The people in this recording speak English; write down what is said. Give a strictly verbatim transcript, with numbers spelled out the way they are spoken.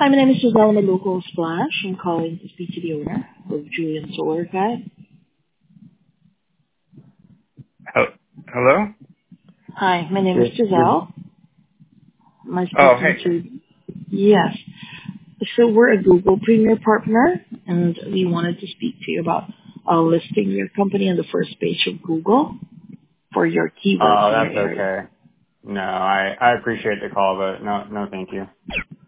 Hi, my name is Giselle. I'm a local splash. I'm calling to speak to the owner of Julian Solar Guide. Hel- Hello? Hi, my name is Yes. Yes. Giselle. Am I Oh, speaking hey. to? Yes. So we're a Google Premier partner, and we wanted to speak to you about uh, listing your company on the first page of Google for your keywords Oh, in your that's area. okay. No, I, I appreciate the call, but no, no, thank you.